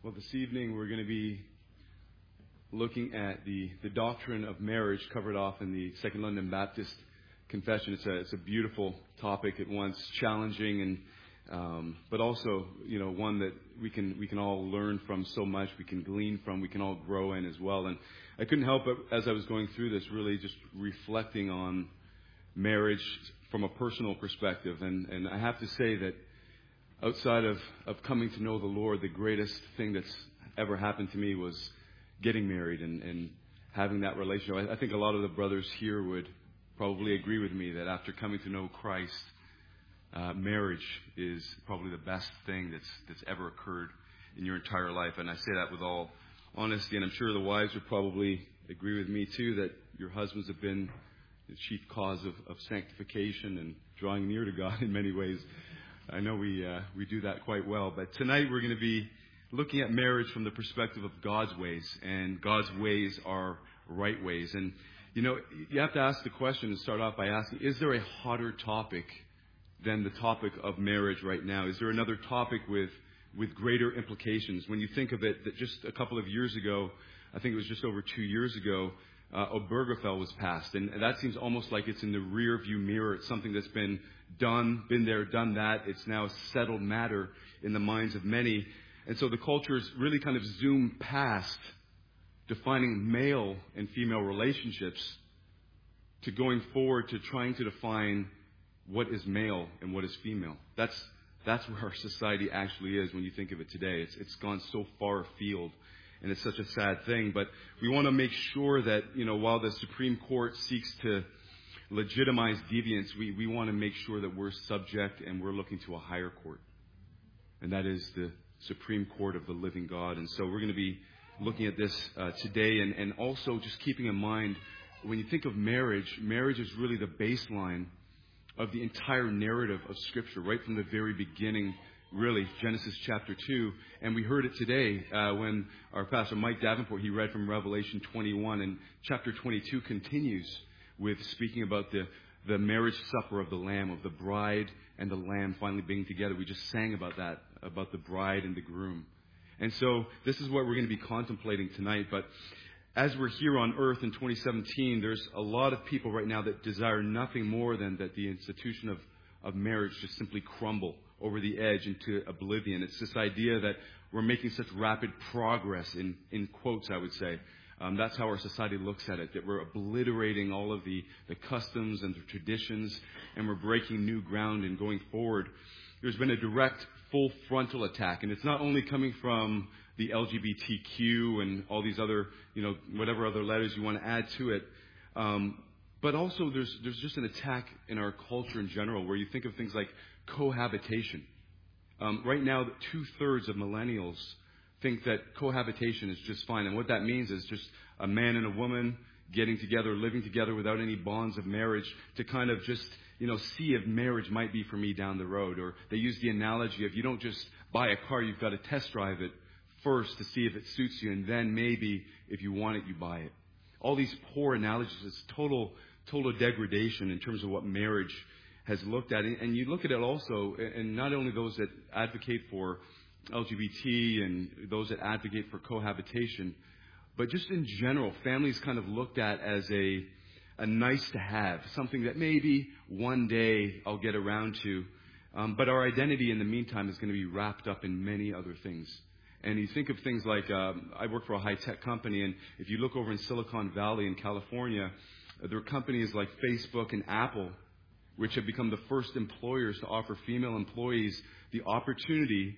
Well, this evening we're going to be looking at the doctrine of marriage covered off in the Second London Baptist Confession. It's a beautiful topic at once, challenging and but also one that we can all learn from so much. We can glean from. We can all grow in as well. And I couldn't help but, as I was going through this, really just reflecting on marriage from a personal perspective. And I have to say that outside of coming to know the Lord, the greatest thing that's ever happened to me was getting married and having that relationship. I think a lot of the brothers here would probably agree with me that after coming to know Christ, marriage is probably the best thing that's ever occurred in your entire life. And I say that with all honesty, and I'm sure the wives would probably agree with me too, that your husbands have been the chief cause of sanctification and drawing near to God in many ways. I know we do that quite well. But tonight we're going to be looking at marriage from the perspective of God's ways. And God's ways are right ways. And, you have to ask the question and start off by asking, is there a hotter topic than the topic of marriage right now? Is there another topic with greater implications? When you think of it, that just a couple of years ago, I think it was just over 2 years ago, Obergefell was passed. And that seems almost like it's in the rear view mirror. It's something that's been done, been there, done that. It's now a settled matter in the minds of many. And so the culture's really kind of zoomed past defining male and female relationships to going forward to trying to define what is male and what is female. That's where our society actually is when you think of it today. It's gone so far afield. And it's such a sad thing. But we want to make sure that, while the Supreme Court seeks to legitimize deviance, we want to make sure that we're subject and we're looking to a higher court. And that is the Supreme Court of the living God. And so we're going to be looking at this today. And also just keeping in mind, when you think of marriage is really the baseline of the entire narrative of Scripture, right from the very beginning. Really, Genesis chapter 2. And we heard it today when our pastor, Mike Davenport, he read from Revelation 21. And chapter 22 continues with speaking about the marriage supper of the Lamb, of the bride and the Lamb finally being together. We just sang about that, about the bride and the groom. And so this is what we're going to be contemplating tonight. But as we're here on earth in 2017, there's a lot of people right now that desire nothing more than that the institution of marriage just simply crumble over the edge into oblivion. It's this idea that we're making such rapid progress, in quotes, I would say. That's how our society looks at it, that we're obliterating all of the customs and the traditions, and we're breaking new ground and going forward. There's been a direct, full frontal attack, and it's not only coming from the LGBTQ and all these other, whatever other letters you want to add to it, but also there's just an attack in our culture in general, where you think of things like cohabitation. Right now, 2/3 of millennials think that cohabitation is just fine. And what that means is just a man and a woman getting together, living together without any bonds of marriage to kind of just, see if marriage might be for me down the road. Or they use the analogy of you don't just buy a car, you've got to test drive it first to see if it suits you. And then maybe if you want it, you buy it. All these poor analogies, it's total degradation in terms of what marriage has looked at. And you look at it also, and not only those that advocate for LGBT and those that advocate for cohabitation, but just in general, families kind of looked at as a nice to have, something that maybe one day I'll get around to. But our identity in the meantime is going to be wrapped up in many other things. And you think of things like, I work for a high-tech company, and if you look over in Silicon Valley in California, there are companies like Facebook and Apple, which have become the first employers to offer female employees the opportunity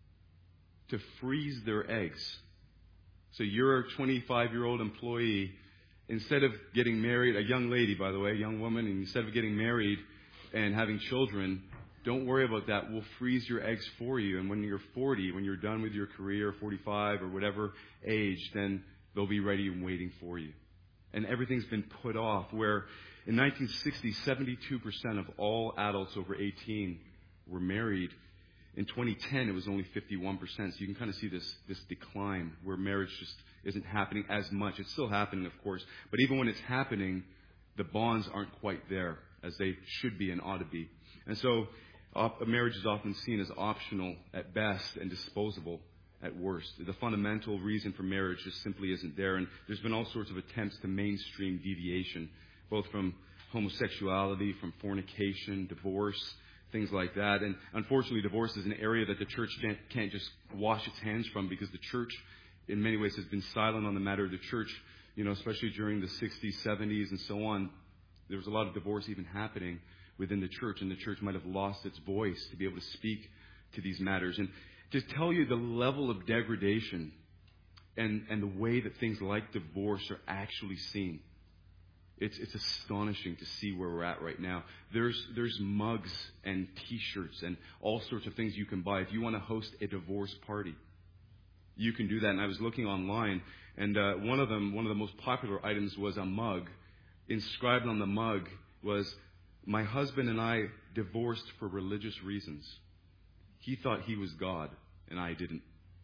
to freeze their eggs. So you're a 25-year-old employee, instead of getting married, a young lady, by the way, a young woman, and instead of getting married and having children, don't worry about that. We'll freeze your eggs for you. And when you're 40, when you're done with your career, 45 or whatever age, then they'll be ready and waiting for you. And everything's been put off, where in 1960, 72% of all adults over 18 were married. In 2010, it was only 51%. So you can kind of see this decline where marriage just isn't happening as much. It's still happening, of course. But even when it's happening, the bonds aren't quite there as they should be and ought to be. And so marriage is often seen as optional at best and disposable at worst. The fundamental reason for marriage just simply isn't there. And there's been all sorts of attempts to mainstream deviation, both from homosexuality, from fornication, divorce, things like that. And unfortunately, divorce is an area that the church can't just wash its hands from, because the church, in many ways, has been silent on the matter. The church, especially during the 60s, 70s, and so on, there was a lot of divorce even happening within the church, and the church might have lost its voice to be able to speak to these matters. And to tell you the level of degradation and the way that things like divorce are actually seen, it's astonishing to see where we're at right now. There's mugs and T-shirts and all sorts of things you can buy if you want to host a divorce party. You can do that. And I was looking online, and one of the most popular items was a mug. Inscribed on the mug was, "My husband and I divorced for religious reasons. He thought he was God, and I didn't."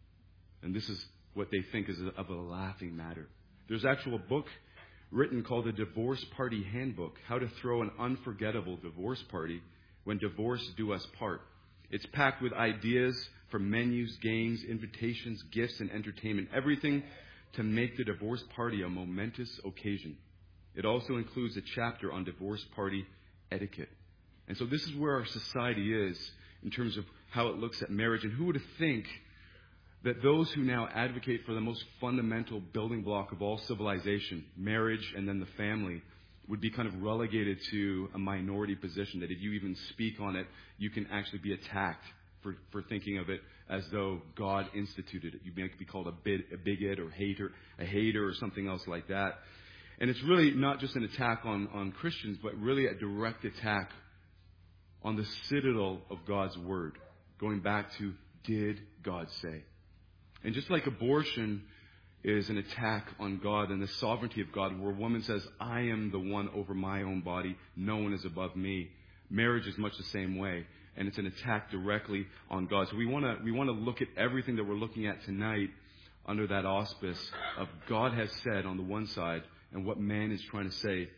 And this is what they think is of a laughing matter. There's actually a book written called The Divorce Party Handbook, How to Throw an Unforgettable Divorce Party When Divorce Do Us Part. It's packed with ideas for menus, games, invitations, gifts, and entertainment. Everything to make the divorce party a momentous occasion. It also includes a chapter on divorce party etiquette. And so this is where our society is in terms of how it looks at marriage. And who would think that those who now advocate for the most fundamental building block of all civilization, marriage and then the family, would be kind of relegated to a minority position, that if you even speak on it, you can actually be attacked for thinking of it as though God instituted it. You might be called a bigot or a hater or something else like that. And it's really not just an attack on Christians, but really a direct attack on the citadel of God's Word, going back to, did God say? And just like abortion is an attack on God and the sovereignty of God, where a woman says, "I am the one over my own body, no one is above me," marriage is much the same way, and it's an attack directly on God. So we want to look at everything that we're looking at tonight under that auspice of God has said on the one side, and what man is trying to say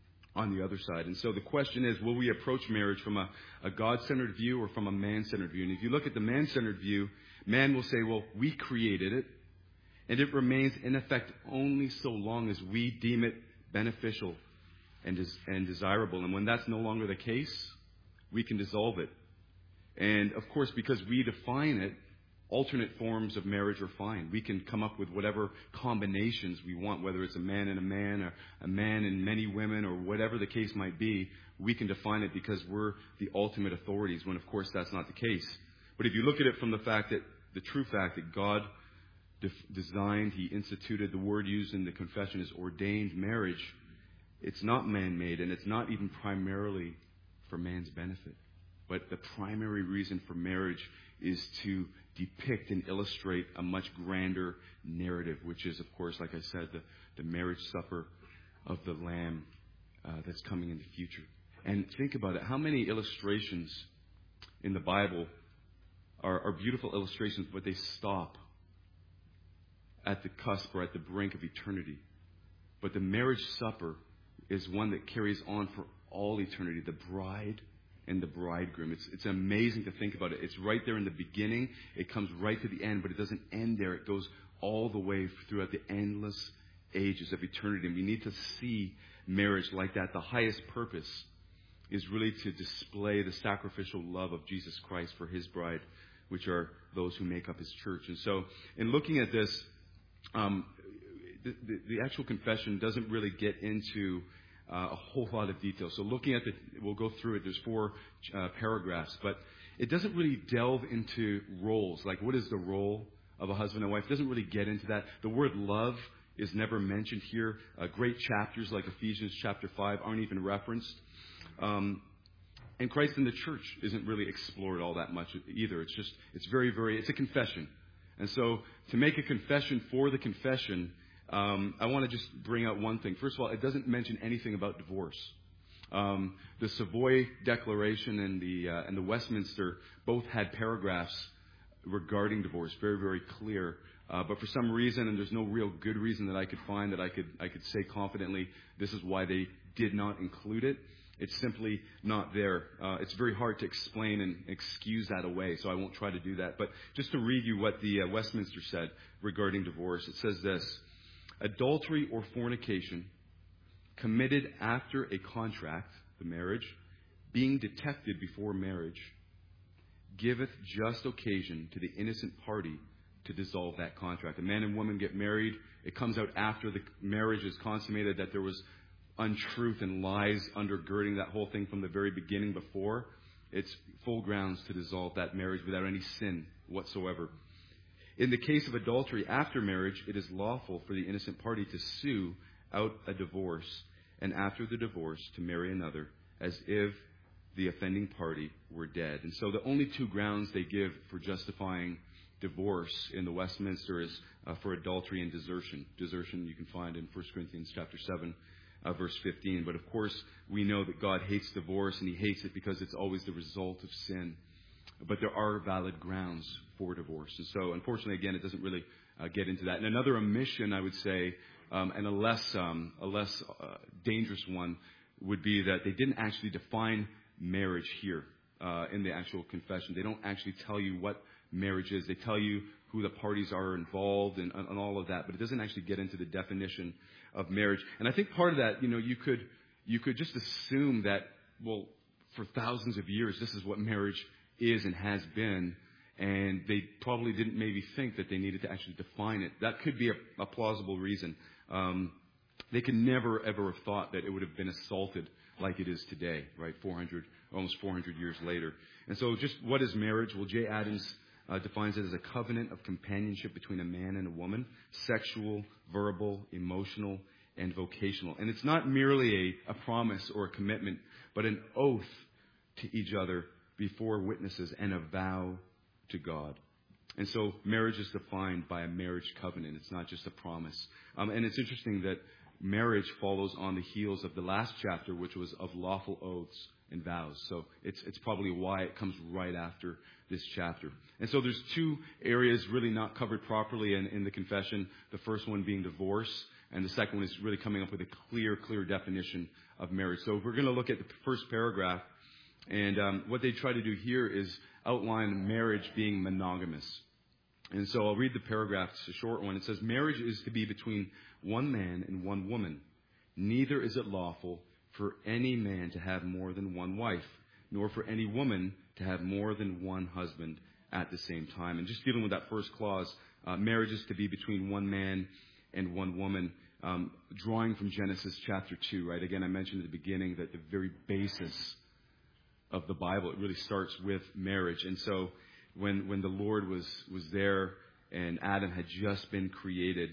on the other side. And so the question is, will we approach marriage from a God-centered view or from a man-centered view? And if you look at the man-centered view, man will say, well, we created it, and it remains in effect only so long as we deem it beneficial and desirable. And when that's no longer the case, we can dissolve it. And of course, because we define it, alternate forms of marriage are fine. We can come up with whatever combinations we want, whether it's a man and a man, or a man and many women, or whatever the case might be. We can define it because we're the ultimate authorities, when of course that's not the case. But if you look at it from the true fact that God designed, He instituted, the word used in the confession is ordained marriage, it's not man-made, and it's not even primarily for man's benefit. But the primary reason for marriage is to depict and illustrate a much grander narrative, which is, of course, like I said, the marriage supper of the Lamb that's coming in the future. And think about it. How many illustrations in the Bible are beautiful illustrations, but they stop at the cusp or at the brink of eternity? But the marriage supper is one that carries on for all eternity. The bride and the bridegroom. It's amazing to think about it. It's right there in the beginning. It comes right to the end, but it doesn't end there. It goes all the way throughout the endless ages of eternity. And we need to see marriage like that. The highest purpose is really to display the sacrificial love of Jesus Christ for His bride, which are those who make up His church. And so in looking at this, the actual confession doesn't really get into a whole lot of detail. So looking at we'll go through it. There's 4 paragraphs, but it doesn't really delve into roles. Like, what is the role of a husband and wife? It doesn't really get into that. The word love is never mentioned here. Great chapters like Ephesians chapter 5 aren't even referenced. And Christ in the church isn't really explored all that much either. It's very, it's a confession. And so to make a confession for the confession, I want to just bring out one thing. First of all, it doesn't mention anything about divorce. The Savoy Declaration and the Westminster both had paragraphs regarding divorce, very, very clear. But for some reason, and there's no real good reason that I could find that I could say confidently, this is why they did not include it. It's simply not there. It's very hard to explain and excuse that away, so I won't try to do that. But just to read you what the Westminster said regarding divorce, it says this: adultery or fornication committed after a contract, the marriage, being detected before marriage, giveth just occasion to the innocent party to dissolve that contract. A man and woman get married. It comes out after the marriage is consummated that there was untruth and lies undergirding that whole thing from the very beginning before. It's full grounds to dissolve that marriage without any sin whatsoever. In the case of adultery after marriage, it is lawful for the innocent party to sue out a divorce, and after the divorce to marry another, as if the offending party were dead. And so the only two grounds they give for justifying divorce in the Westminster is for adultery and desertion. Desertion you can find in 1 Corinthians chapter 7, verse 15. But of course, we know that God hates divorce, and He hates it because it's always the result of sin. But there are valid grounds for divorce. And so, unfortunately, again, it doesn't really get into that. And another omission, I would say, and a less dangerous one, would be that they didn't actually define marriage here in the actual confession. They don't actually tell you what marriage is. They tell you who the parties are involved and all of that, but it doesn't actually get into the definition of marriage. And I think part of that, you could just assume that, well, for thousands of years, this is what marriage is and has been, and they probably didn't maybe think that they needed to actually define it. That could be a plausible reason. They could never, ever have thought that it would have been assaulted like it is today, right? Almost 400 years later. And so just what is marriage? Well, J. Adams defines it as a covenant of companionship between a man and a woman, sexual, verbal, emotional, and vocational. And it's not merely a promise or a commitment, but an oath to each other before witnesses and a vow to God. And so marriage is defined by a marriage covenant. It's not just a promise. And it's interesting that marriage follows on the heels of the last chapter, which was of lawful oaths and vows. So it's probably why it comes right after this chapter. And so there's two areas really not covered properly in the confession. The first one being divorce, and the second one is really coming up with a clear definition of marriage. So we're going to look at the first paragraph, and what they try to do here is outline marriage being monogamous. And so I'll read the paragraph. It's a short one. It says, marriage is to be between one man and one woman. Neither is it lawful for any man to have more than one wife, nor for any woman to have more than one husband at the same time. And just dealing with that first clause, marriage is to be between one man and one woman, drawing from Genesis chapter 2, right? Again, I mentioned at the beginning that the very basis of the Bible, it really starts with marriage. And so when the Lord was there and Adam had just been created,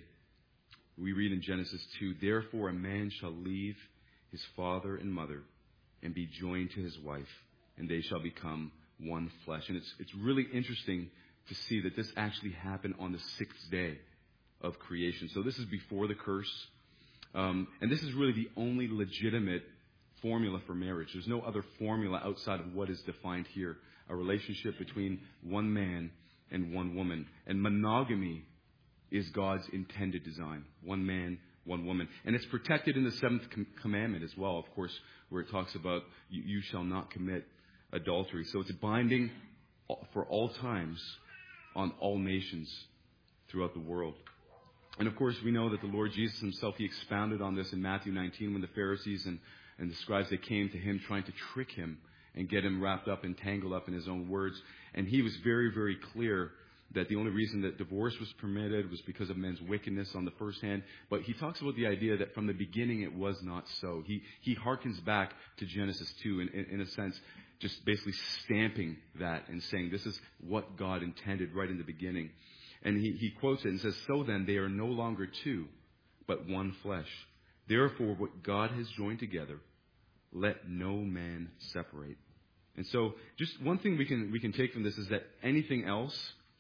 we read in Genesis 2, therefore a man shall leave his father and mother and be joined to his wife, and they shall become one flesh. And it's really interesting to see that this actually happened on the sixth day of creation. So this is before the curse. And this is really the only legitimate formula for marriage. There's no other formula outside of what is defined here. A relationship between one man and one woman. And monogamy is God's intended design. One man, one woman. And it's protected in the seventh commandment as well, of course, where it talks about you shall not commit adultery. So it's binding for all times on all nations throughout the world. And of course, we know that the Lord Jesus himself, he expounded on this in Matthew 19 when the Pharisees and the scribes, they came to him trying to trick him and get him wrapped up and tangled up in his own words. And he was very, very clear that the only reason that divorce was permitted was because of men's wickedness on the first hand. But he talks about the idea that from the beginning it was not so. He harkens back to Genesis 2 in a sense, just basically stamping that and saying this is what God intended right in the beginning. And he quotes it and says, so then they are no longer two, but one flesh. Therefore what God has joined together, let no man separate. And so just one thing we can take from this is that anything else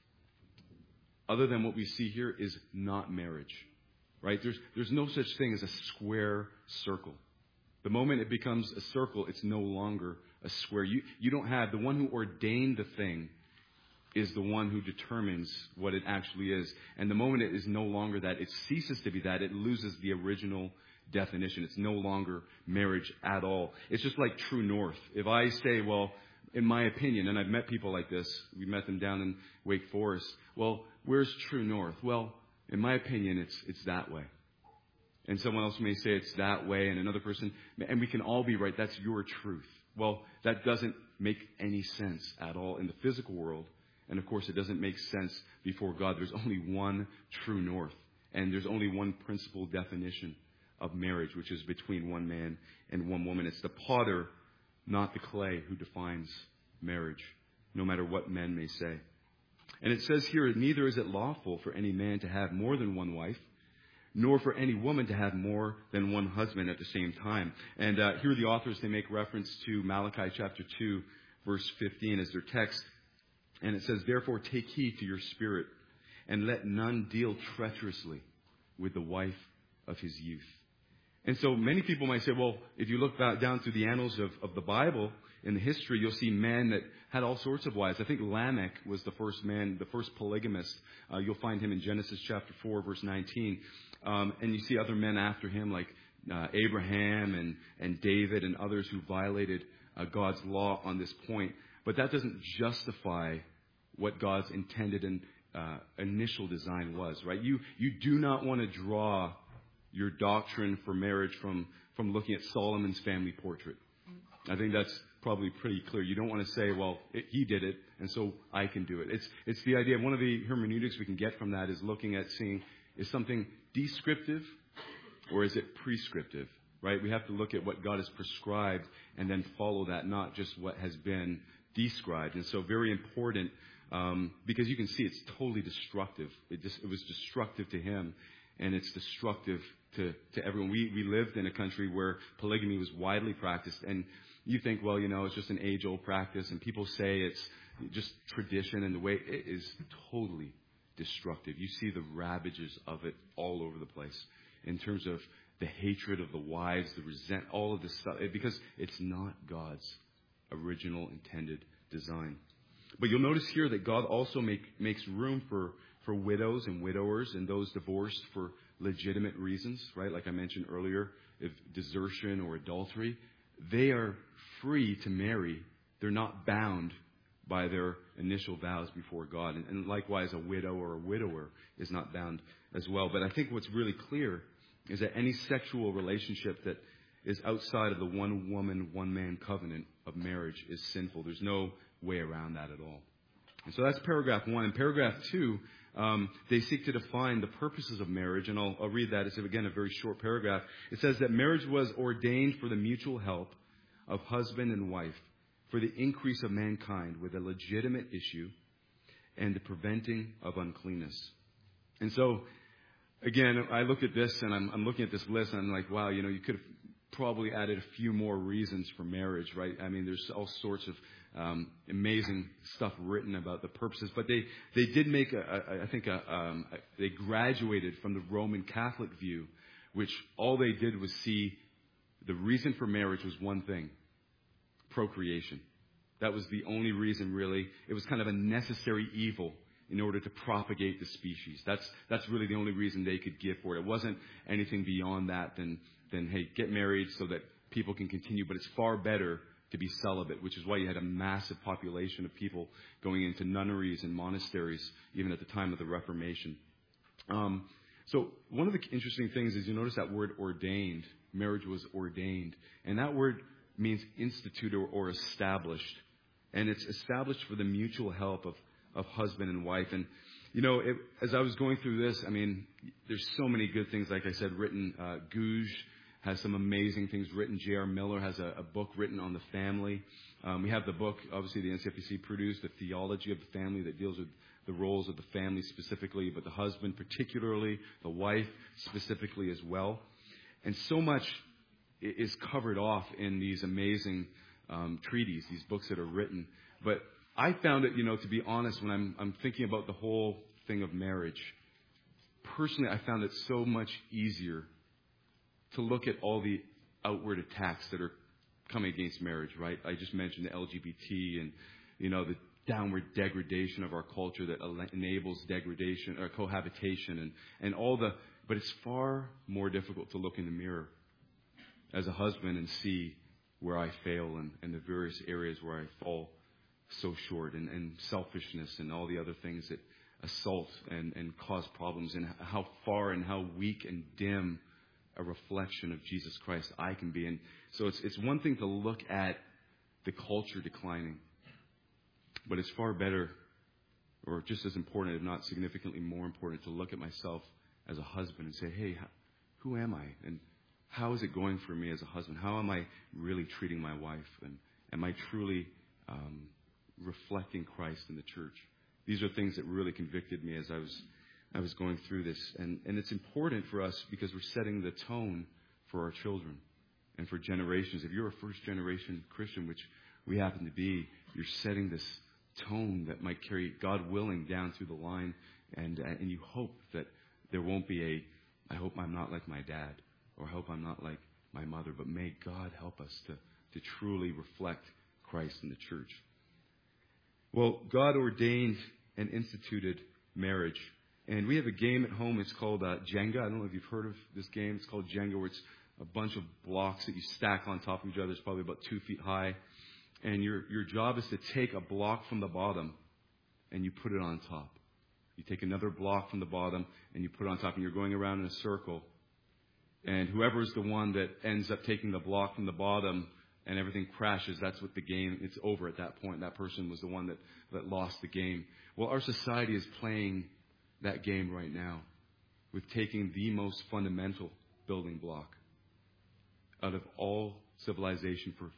other than what we see here is not marriage, right? There's no such thing as a square circle. The moment it becomes a circle, it's no longer a square. You don't have, the one who ordained the thing is the one who determines what it actually is. And the moment it is no longer that, it ceases to be that, it loses the original definition. It's no longer marriage at all. It's just like true north. If I say, well, in my opinion, and I've met people like this, we met them down in Wake Forest. Well, where's true north? Well, in my opinion, it's that way. And someone else may say it's that way, and another person, and we can all be right. That's your truth. Well, that doesn't make any sense at all in the physical world. And of course, it doesn't make sense before God. There's only one true north. And there's only one principal definition of marriage, which is between one man and one woman. It's the potter, not the clay, who defines marriage, no matter what men may say. And it says here, neither is it lawful for any man to have more than one wife, nor for any woman to have more than one husband at the same time. And here the authors, they make reference to Malachi chapter 2, verse 15 as their text. And it says, therefore take heed to your spirit, and let none deal treacherously with the wife of his youth. And so many people might say, well, if you look back down through the annals of the Bible, in the history, you'll see men that had all sorts of wives. I think Lamech was the first man, the first polygamist. You'll find him in Genesis chapter 4, verse 19. And you see other men after him, like Abraham and David and others who violated God's law on this point. But that doesn't justify what God's intended and initial design was, right? You do not want to draw your doctrine for marriage from looking at Solomon's family portrait. I think that's probably pretty clear. You don't want to say, well, he did it, and so I can do it. It's the idea. One of the hermeneutics we can get from that is looking at seeing, is something descriptive or is it prescriptive, right? We have to look at what God has prescribed and then follow that, not just what has been described. And so very important, because you can see it's totally destructive. It was destructive to him, and it's destructive to everyone. We lived in a country where polygamy was widely practiced, and you think, well, it's just an age-old practice, and people say it's just tradition, and the way it is totally destructive. You see the ravages of it all over the place in terms of the hatred of the wives, the resent, all of this stuff, because it's not God's original intended design. But you'll notice here that God also makes room for widows and widowers and those divorced for legitimate reasons, right? Like I mentioned earlier, if desertion or adultery, they are free to marry. They're not bound by their initial vows before God. And likewise, a widow or a widower is not bound as well. But I think what's really clear is that any sexual relationship that is outside of the one woman, one man covenant of marriage is sinful. There's no way around that at all. And so that's paragraph 1. In paragraph 2, they seek to define the purposes of marriage. And I'll read that. It's, again, a very short paragraph. It says that marriage was ordained for the mutual help of husband and wife, for the increase of mankind with a legitimate issue and the preventing of uncleanness. And so, again, I looked at this, and I'm looking at this list, and I'm like, wow, you could have probably added a few more reasons for marriage, right? I mean, there's all sorts of amazing stuff written about the purposes, but they did make they graduated from the Roman Catholic view, which all they did was see the reason for marriage was one thing: procreation. That was the only reason, really. It was kind of a necessary evil in order to propagate the species. That's really the only reason they could give for it. It wasn't anything beyond that than hey, get married so that people can continue. But it's far better to be celibate, which is why you had a massive population of people going into nunneries and monasteries, even at the time of the Reformation. So one of the interesting things is you notice that word ordained. Marriage was ordained. And that word means institute or established. And it's established for the mutual help of husband and wife. And, as I was going through this, I mean, there's so many good things, like I said, written. Gouge has some amazing things written. J.R. Miller has a book written on the family. We have the book, obviously, the NCFPC produced, The Theology of the Family, that deals with the roles of the family specifically, but the husband particularly, the wife specifically as well. And so much is covered off in these amazing treaties, these books that are written. But I found it, to be honest, when I'm thinking about the whole thing of marriage, personally, I found it so much easier to look at all the outward attacks that are coming against marriage, right? I just mentioned the LGBT and, the downward degradation of our culture that enables degradation or cohabitation and all the... But it's far more difficult to look in the mirror as a husband and see where I fail and the various areas where I fall so short, and selfishness and all the other things that assault and cause problems, and how far and how weak and dim a reflection of Jesus Christ I can be. And so it's one thing to look at the culture declining, but it's far better, or just as important, if not significantly more important, to look at myself as a husband and say, hey, who am I? And how is it going for me as a husband? How am I really treating my wife? And am I truly reflecting Christ in the church? These are things that really convicted me as I was going through this. And it's important for us because we're setting the tone for our children and for generations. If you're a first-generation Christian, which we happen to be, you're setting this tone that might carry, God willing, down through the line. And you hope that there won't be I hope I'm not like my dad, or I hope I'm not like my mother. But may God help us to truly reflect Christ in the church. Well, God ordained and instituted marriage. And we have a game at home. It's called Jenga. I don't know if you've heard of this game. It's called Jenga, where it's a bunch of blocks that you stack on top of each other. It's probably about 2 feet high. And your job is to take a block from the bottom and you put it on top. You take another block from the bottom and you put it on top, and you're going around in a circle. And whoever is the one that ends up taking the block from the bottom and everything crashes, that's what the game, it's over at that point. That person was the one that lost the game. Well, our society is playing that game right now with taking the most fundamental building block out of all civilization for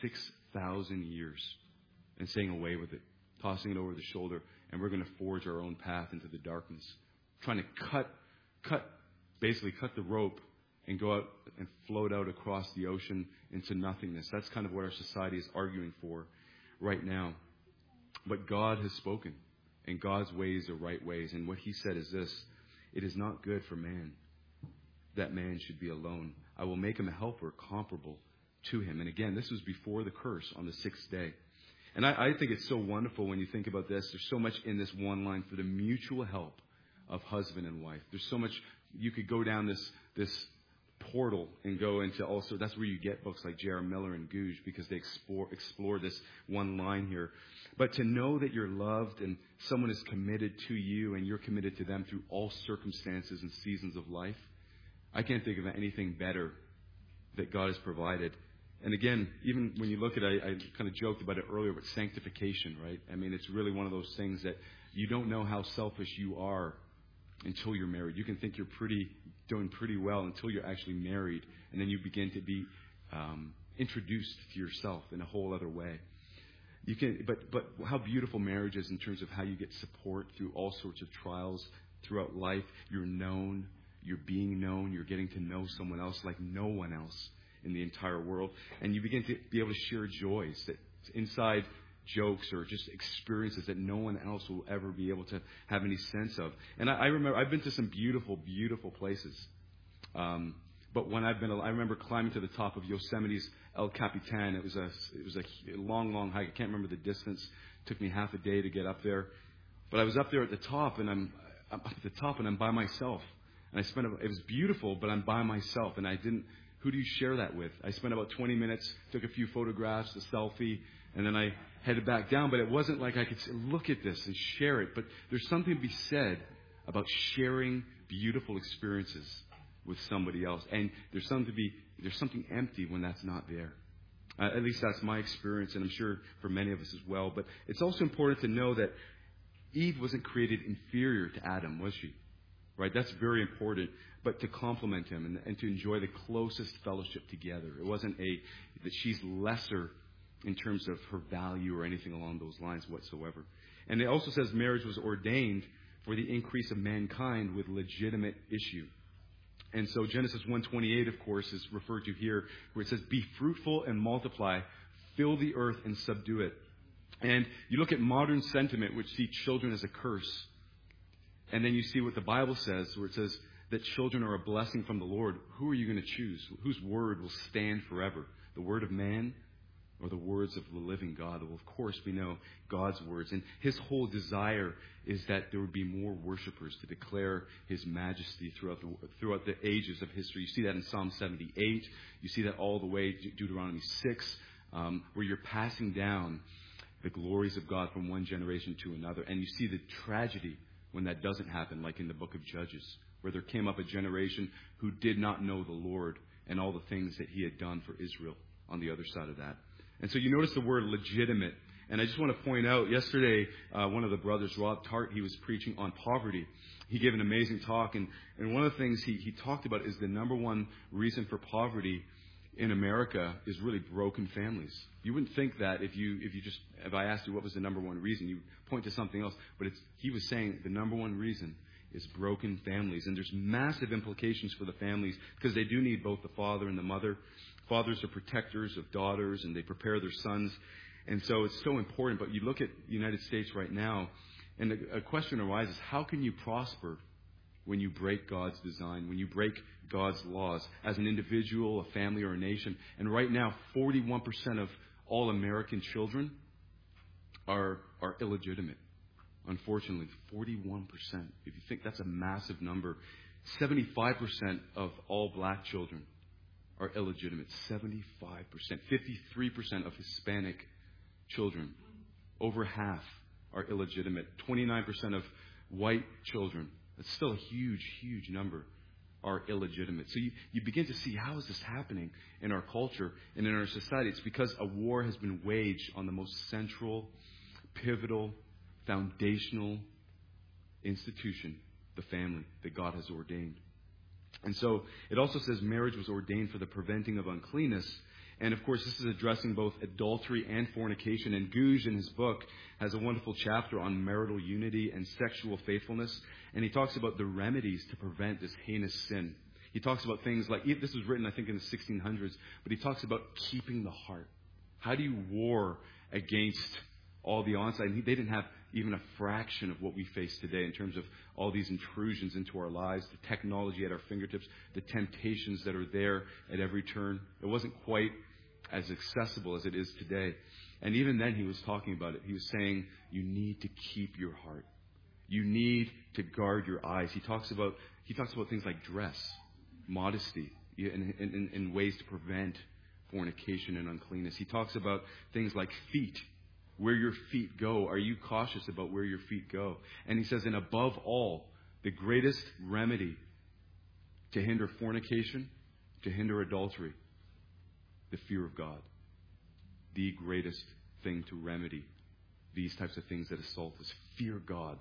6,000 years and saying away with it, tossing it over the shoulder, and we're going to forge our own path into the darkness, trying to basically cut the rope and go out and float out across the ocean into nothingness. That's kind of what our society is arguing for right now. But God has spoken, and God's ways are right ways. And what He said is this: it is not good for man that man should be alone. I will make him a helper comparable to him. And again, this was before the curse on the 6th day. And I think it's so wonderful when you think about this. There's so much in this one line for the mutual help of husband and wife. There's so much. You could go down this portal and go into also, that's where you get books like J.R. Miller and Gouge, because they explore this one line here. But to know that you're loved and someone is committed to you and you're committed to them through all circumstances and seasons of life, I can't think of anything better that God has provided. And again, even when you look at it, I kind of joked about it earlier, but sanctification, right? I mean, it's really one of those things that you don't know how selfish you are until you're married. You can think you're doing pretty well until you're actually married, and then you begin to be introduced to yourself in a whole other way. You can, but how beautiful marriage is in terms of how you get support through all sorts of trials throughout life. You're known, you're being known, you're getting to know someone else like no one else in the entire world, and you begin to be able to share joys, that inside jokes or just experiences that no one else will ever be able to have any sense of. And I remember I've been to some beautiful, beautiful places. But when I remember climbing to the top of Yosemite's El Capitan. It was a long, long hike. I can't remember the distance. It took me half a day to get up there. But I was up there at the top, and I'm up at the top, and I'm by myself. And it was beautiful, but I'm by myself, and who do you share that with? I spent about 20 minutes, took a few photographs, a selfie, and then I headed back down. But it wasn't like I could say, look at this and share it. But there's something to be said about sharing beautiful experiences with somebody else. And there's something empty when that's not there. At least that's my experience, and I'm sure for many of us as well. But it's also important to know that Eve wasn't created inferior to Adam, was she? Right? That's very important. But to complement him and to enjoy the closest fellowship together. It wasn't that she's lesser in terms of her value or anything along those lines whatsoever. And it also says marriage was ordained for the increase of mankind with legitimate issue. And so Genesis 1:28, of course, is referred to here, where it says, "Be fruitful and multiply, fill the earth and subdue it." And you look at modern sentiment, which see children as a curse. And then you see what the Bible says, where it says that children are a blessing from the Lord. Who are you going to choose? Whose word will stand forever? The word of man or the words of the living God? Well, of course, we know God's words. And his whole desire is that there would be more worshipers to declare his majesty throughout the ages of history. You see that in Psalm 78. You see that all the way to Deuteronomy 6, where you're passing down the glories of God from one generation to another. And you see the tragedy when that doesn't happen, like in the book of Judges, where there came up a generation who did not know the Lord and all the things that he had done for Israel on the other side of that. And so you notice the word legitimate. And I just want to point out, yesterday, one of the brothers, Rob Tart, he was preaching on poverty. He gave an amazing talk. And one of the things he talked about is the number one reason for poverty in America is really broken families. You wouldn't think that if I asked you what was the number one reason, you point to something else. But he was saying the number one reason is broken families. And there's massive implications for the families because they do need both the father and the mother. Fathers are protectors of daughters, and they prepare their sons. And so it's so important. But you look at the United States right now, and a question arises, how can you prosper when you break God's design, when you break God's laws as an individual, a family, or a nation? And right now, 41% of all American children are illegitimate. Unfortunately, 41%. If you think that's a massive number, 75% of all black children are illegitimate. 75%. 53% of Hispanic children, over half, are illegitimate. 29% of white children, that's still a huge, huge number, are illegitimate. So you begin to see, how is this happening in our culture and in our society? It's because a war has been waged on the most central, pivotal, foundational institution, the family, that God has ordained. And so it also says marriage was ordained for the preventing of uncleanness. And of course, this is addressing both adultery and fornication. And Gouge, in his book, has a wonderful chapter on marital unity and sexual faithfulness. And he talks about the remedies to prevent this heinous sin. He talks about things like, this was written, I think, in the 1600s, but he talks about keeping the heart. How do you war against all the onslaught? And they didn't have even a fraction of what we face today in terms of all these intrusions into our lives, the technology at our fingertips, the temptations that are there at every turn. It wasn't quite as accessible as it is today. And even then he was talking about it. He was saying, you need to keep your heart. You need to guard your eyes. He talks about things like dress, modesty, in ways to prevent fornication and uncleanness. He talks about things like feet. Where your feet go. Are you cautious about where your feet go? And he says, and above all, the greatest remedy to hinder fornication, to hinder adultery, the fear of God. The greatest thing to remedy these types of things that assault us. Fear God.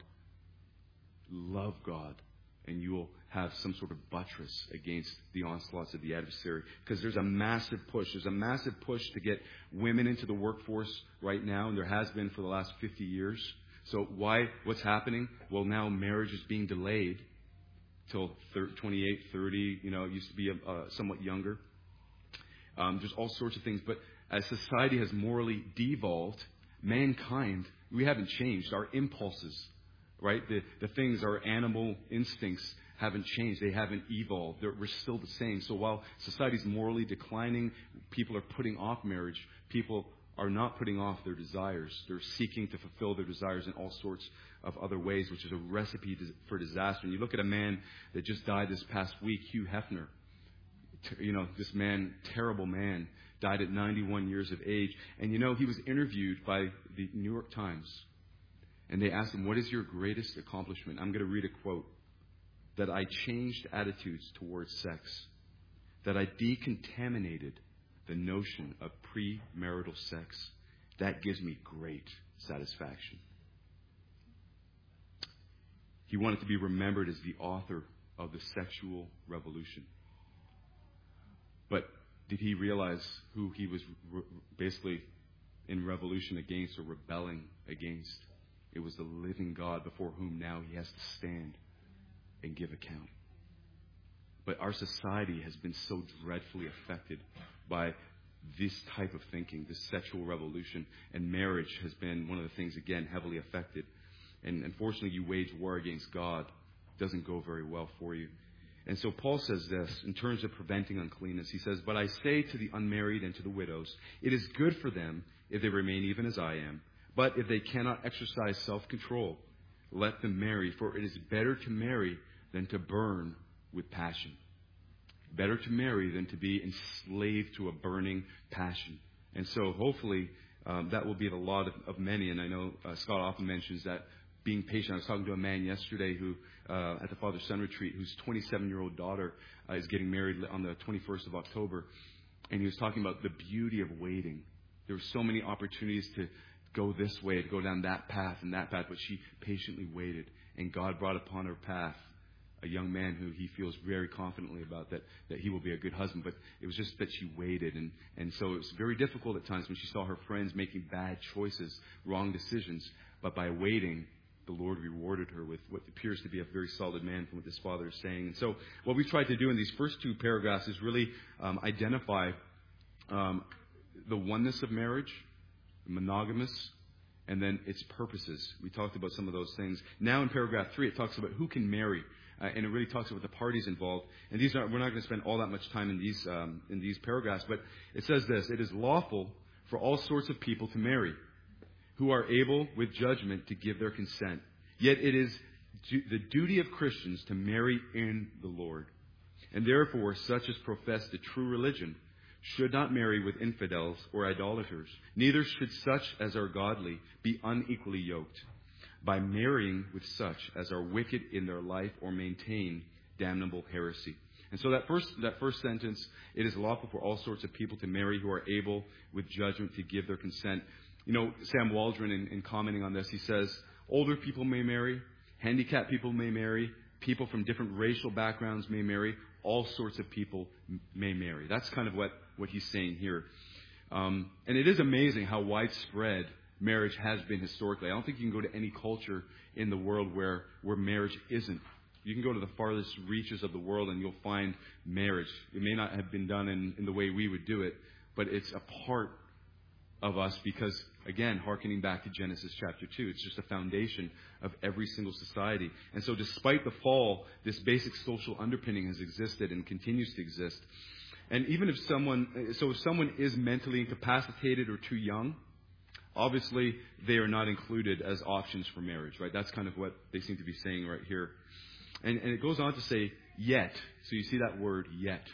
Love God. And you will have some sort of buttress against the onslaughts of the adversary. Because there's a massive push. There's a massive push to get women into the workforce right now. And there has been for the last 50 years. So what's happening? Well, now marriage is being delayed till 28, 30. It used to be somewhat younger. There's all sorts of things. But as society has morally devolved, mankind, we haven't changed. Our impulses, right? The things, our animal instincts haven't changed. They haven't evolved. We're still the same. So while society's morally declining, people are putting off marriage. People are not putting off their desires. They're seeking to fulfill their desires in all sorts of other ways, which is a recipe for disaster. And you look at a man that just died this past week, Hugh Hefner. This man, terrible man, died at 91 years of age. And he was interviewed by the New York Times. And they asked him, what is your greatest accomplishment? I'm going to read a quote. That I changed attitudes towards sex. That I decontaminated the notion of premarital sex. That gives me great satisfaction. He wanted to be remembered as the author of the sexual revolution. But did he realize who he was basically in revolution against or rebelling against? It was the living God before whom now he has to stand and give account. But our society has been so dreadfully affected by this type of thinking, this sexual revolution, and marriage has been one of the things, again, heavily affected. And unfortunately, you wage war against God. It doesn't go very well for you. And so Paul says this in terms of preventing uncleanness. He says, "But I say to the unmarried and to the widows, it is good for them if they remain even as I am. But if they cannot exercise self-control, let them marry, for it is better to marry than to burn with passion." Better to marry than to be enslaved to a burning passion. And so hopefully that will be the lot of many. And I know Scott often mentions that being patient. I was talking to a man yesterday who, at the father-son retreat, whose 27-year-old daughter is getting married on the 21st of October. And he was talking about the beauty of waiting. There were so many opportunities to go this way, to go down that path and that path, but she patiently waited. And God brought upon her path a young man who he feels very confidently about that he will be a good husband. But it was just that she waited. And so it was very difficult at times when she saw her friends making bad choices, wrong decisions. But by waiting, the Lord rewarded her with what appears to be a very solid man from what this father is saying. And so what we tried to do in these first two paragraphs is really identify the oneness of marriage, monogamous, and then its purposes. We talked about some of those things. Now in paragraph 3, it talks about who can marry. And it really talks about the parties involved. And we're not going to spend all that much time in these paragraphs, but it says this: "It is lawful for all sorts of people to marry, who are able with judgment to give their consent. Yet it is the duty of Christians to marry in the Lord. And therefore, such as profess the true religion should not marry with infidels or idolaters. Neither should such as are godly be unequally yoked by marrying with such as are wicked in their life or maintain damnable heresy." And so that first sentence, "It is lawful for all sorts of people to marry who are able with judgment to give their consent." You know, Sam Waldron, in commenting on this, he says, older people may marry, handicapped people may marry, people from different racial backgrounds may marry, all sorts of people may marry. That's kind of what he's saying here. And it is amazing how widespread marriage has been historically. I don't think you can go to any culture in the world where marriage isn't. You can go to the farthest reaches of the world and you'll find marriage. It may not have been done in the way we would do it, but it's a part of us because, again, hearkening back to Genesis chapter 2, it's just a foundation of every single society. And so despite the fall, this basic social underpinning has existed and continues to exist. And even if someone is mentally incapacitated or too young, obviously they are not included as options for marriage, right? That's kind of what they seem to be saying right here. And it goes on to say, yet. So you see that word, yet.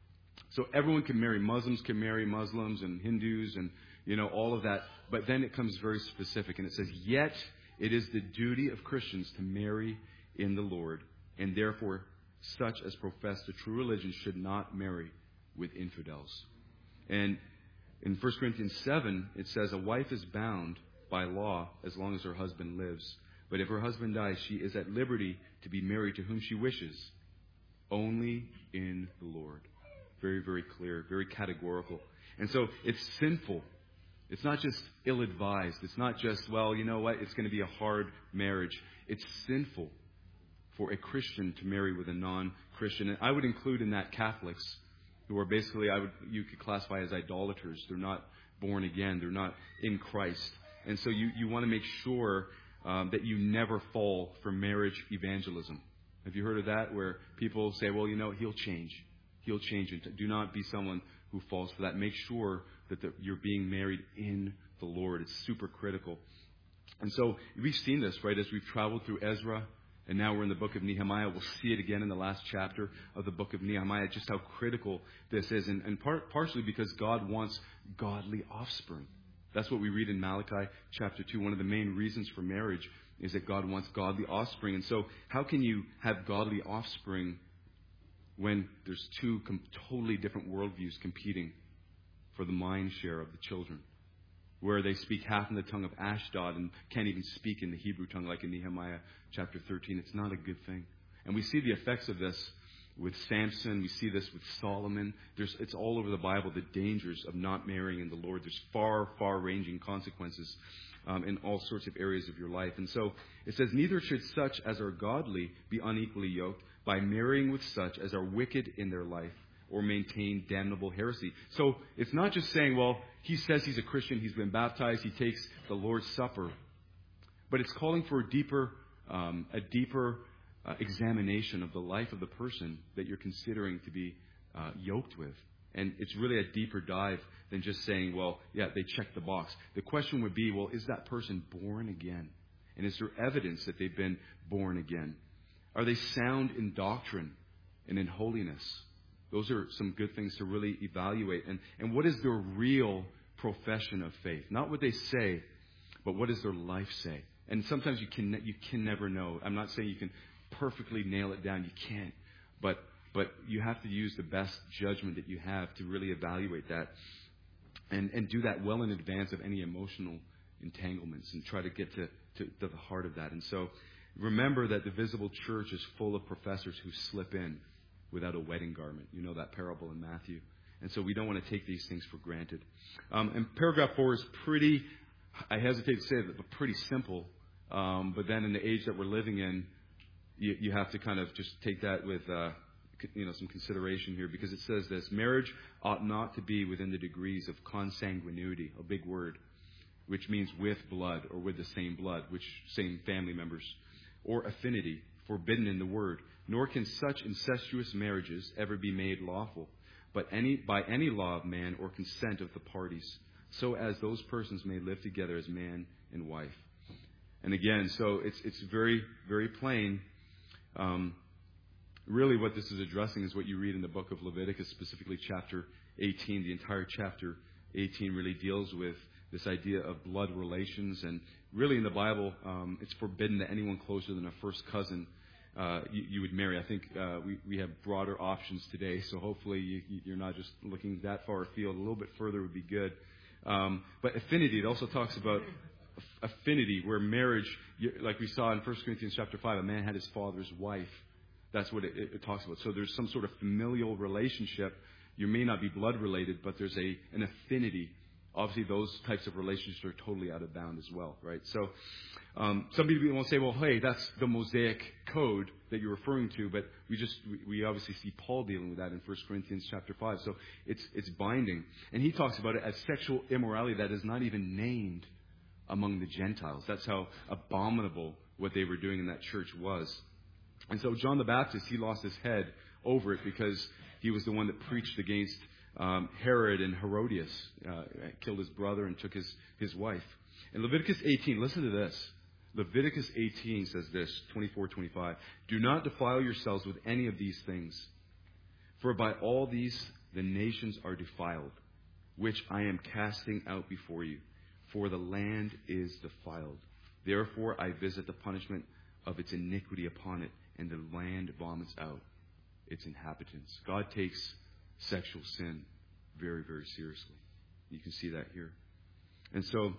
So everyone can marry. Muslims can marry Muslims and Hindus and, all of that. But then it comes very specific and it says, yet it is the duty of Christians to marry in the Lord. And therefore, such as profess the true religion should not marry with infidels. And in 1 Corinthians 7, it says, a wife is bound by law as long as her husband lives. But if her husband dies, she is at liberty to be married to whom she wishes, only in the Lord. Very, very clear, very categorical. And so it's sinful. It's not just ill-advised. It's not just, well, you know what, it's going to be a hard marriage. It's sinful for a Christian to marry with a non-Christian. And I would include in that Catholics, who are basically, you could classify as idolaters. They're not born again. They're not in Christ. And so you want to make sure that you never fall for marriage evangelism. Have you heard of that? Where people say, well, he'll change. He'll change. And do not be someone who falls for that. Make sure that you're being married in the Lord. It's super critical. And so we've seen this, right, as we've traveled through Ezra. And now we're in the book of Nehemiah. We'll see it again in the last chapter of the book of Nehemiah, just how critical this is. And partially because God wants godly offspring. That's what we read in Malachi chapter 2. One of the main reasons for marriage is that God wants godly offspring. And so how can you have godly offspring when there's two totally different worldviews competing for the mind share of the children? Where they speak half in the tongue of Ashdod and can't even speak in the Hebrew tongue like in Nehemiah chapter 13. It's not a good thing. And we see the effects of this with Samson. We see this with Solomon. It's all over the Bible, the dangers of not marrying in the Lord. There's far, far-ranging consequences in all sorts of areas of your life. And so it says, neither should such as are godly be unequally yoked by marrying with such as are wicked in their life or maintain damnable heresy. So it's not just saying, well, he says he's a Christian, he's been baptized, he takes the Lord's Supper. But it's calling for a deeper examination of the life of the person that you're considering to be yoked with. And it's really a deeper dive than just saying, well, yeah, they checked the box. The question would be, well, is that person born again? And is there evidence that they've been born again? Are they sound in doctrine and in holiness? Those are some good things to really evaluate. And what is their real profession of faith? Not what they say, but what does their life say? And sometimes you can never know. I'm not saying you can perfectly nail it down. You can't. But you have to use the best judgment that you have to really evaluate that and do that well in advance of any emotional entanglements and try to get to the heart of that. And so remember that the visible church is full of professors who slip in without a wedding garment. You know that parable in Matthew. And so we don't want to take these things for granted. And paragraph 4 is pretty, I hesitate to say it, but pretty simple. But then in the age that we're living in, you have to kind of just take that with some consideration here, because it says this: marriage ought not to be within the degrees of consanguinity, a big word, which means with blood or with the same blood, which same family members, or affinity, forbidden in the word. Nor can such incestuous marriages ever be made lawful, but by any law of man or consent of the parties, so as those persons may live together as man and wife. And again, so it's very, very plain. Really what this is addressing is what you read in the book of Leviticus, specifically chapter 18. The entire chapter 18 really deals with this idea of blood relations. And really in the Bible, it's forbidden that anyone closer than a first cousin you would marry. I think we have broader options today, so hopefully you're not just looking that far afield. A little bit further would be good. But affinity, it also talks about affinity, where marriage, like we saw in 1 Corinthians chapter 5, a man had his father's wife. That's what it talks about. So there's some sort of familial relationship. You may not be blood related, but there's an affinity. Obviously, those types of relationships are totally out of bound as well, right? So some people will say, well, hey, that's the Mosaic code that you're referring to, but we obviously see Paul dealing with that in 1 Corinthians chapter 5. So it's binding. And he talks about it as sexual immorality that is not even named among the Gentiles. That's how abominable what they were doing in that church was. And so John the Baptist, he lost his head over it because he was the one that preached against Herod and Herodias, killed his brother and took his wife. In Leviticus 18, listen to this. Leviticus 18 says this, 24-25. Do not defile yourselves with any of these things, for by all these the nations are defiled, which I am casting out before you, for the land is defiled. Therefore I visit the punishment of its iniquity upon it, and the land vomits out its inhabitants. God takes sexual sin very, very seriously. You can see that here. And so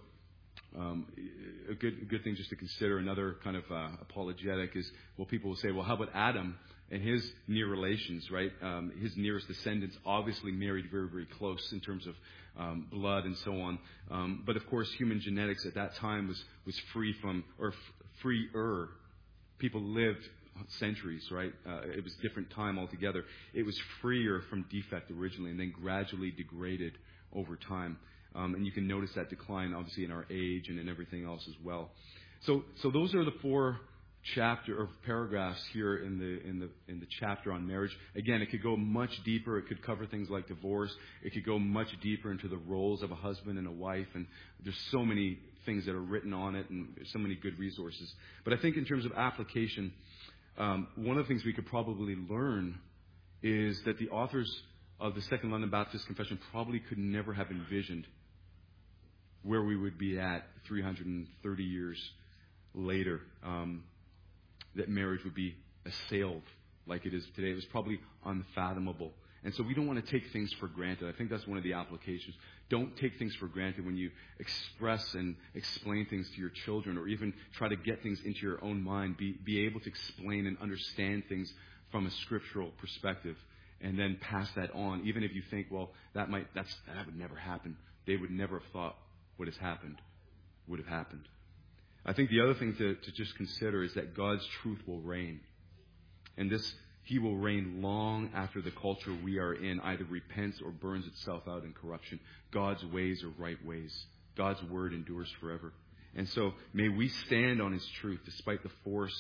a good thing just to consider, another kind of apologetic is, well, people will say, well, how about Adam and his near relations, right? His nearest descendants obviously married very, very close in terms of blood and so on. But of course, human genetics at that time was free from, or freer. People lived centuries, right? It was a different time altogether. It was freer from defect originally and then gradually degraded over time. And you can notice that decline, obviously, in our age and in everything else as well. So those are the 4 paragraphs here in the chapter on marriage. Again, it could go much deeper. It could cover things like divorce. It could go much deeper into the roles of a husband and a wife. And there's so many things that are written on it, and there's so many good resources. But I think in terms of application, one of the things we could probably learn is that the authors of the Second London Baptist Confession probably could never have envisioned where we would be at 330 years later, that marriage would be assailed like it is today. It was probably unfathomable. And so we don't want to take things for granted. I think that's one of the applications. Don't take things for granted when you express and explain things to your children, or even try to get things into your own mind. Be able to explain and understand things from a scriptural perspective, and then pass that on. Even if you think, well, that would never happen. They would never have thought what has happened would have happened. I think the other thing to just consider is that God's truth will reign. And He will reign long after the culture we are in either repents or burns itself out in corruption. God's ways are right ways. God's word endures forever. And so may we stand on His truth despite the force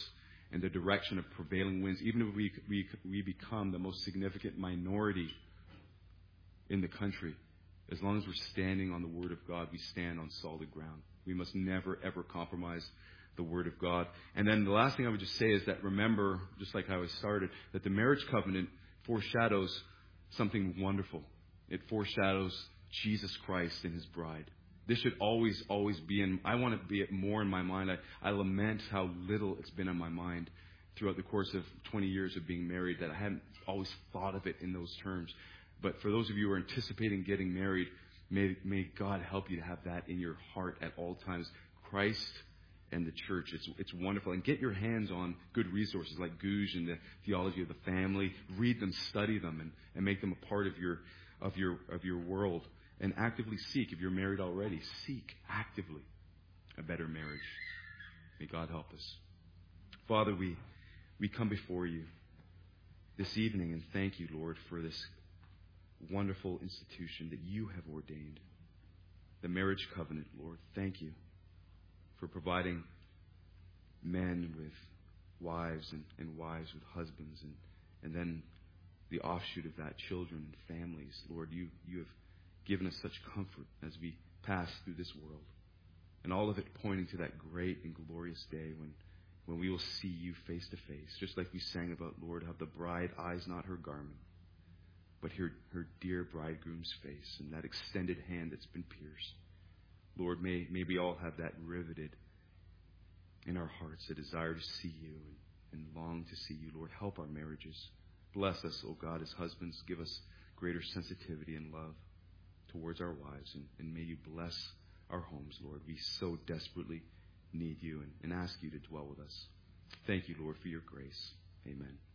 and the direction of prevailing winds, even if we become the most significant minority in the country, as long as we're standing on the Word of God, we stand on solid ground. We must never, ever compromise the Word of God. And then the last thing I would just say is that remember, just like how I started, that the marriage covenant foreshadows something wonderful. It foreshadows Jesus Christ and His bride. This should always, always be I want to be it more in my mind. I lament how little it's been in my mind throughout the course of 20 years of being married, that I hadn't always thought of it in those terms. But for those of you who are anticipating getting married, may God help you to have that in your heart at all times. Christ and the church. It's wonderful. And get your hands on good resources like Gouge and the Theology of the Family. Read them, study them, and make them a part of your world. And actively seek, if you're married already, seek actively a better marriage. May God help us. Father, we come before you this evening and thank you, Lord, for this wonderful institution that you have ordained. The marriage covenant, Lord. Thank you for providing men with wives and wives with husbands, and then the offshoot of that, children and families. Lord, you have given us such comfort as we pass through this world. And all of it pointing to that great and glorious day when we will see you face to face. Just like we sang about, Lord, how the bride eyes not her garment, but her dear bridegroom's face and that extended hand that's been pierced. Lord, may we all have that riveted in our hearts, a desire to see you and long to see you. Lord, help our marriages. Bless us, O God, as husbands. Give us greater sensitivity and love towards our wives. And may you bless our homes, Lord. We so desperately need you and ask you to dwell with us. Thank you, Lord, for your grace. Amen.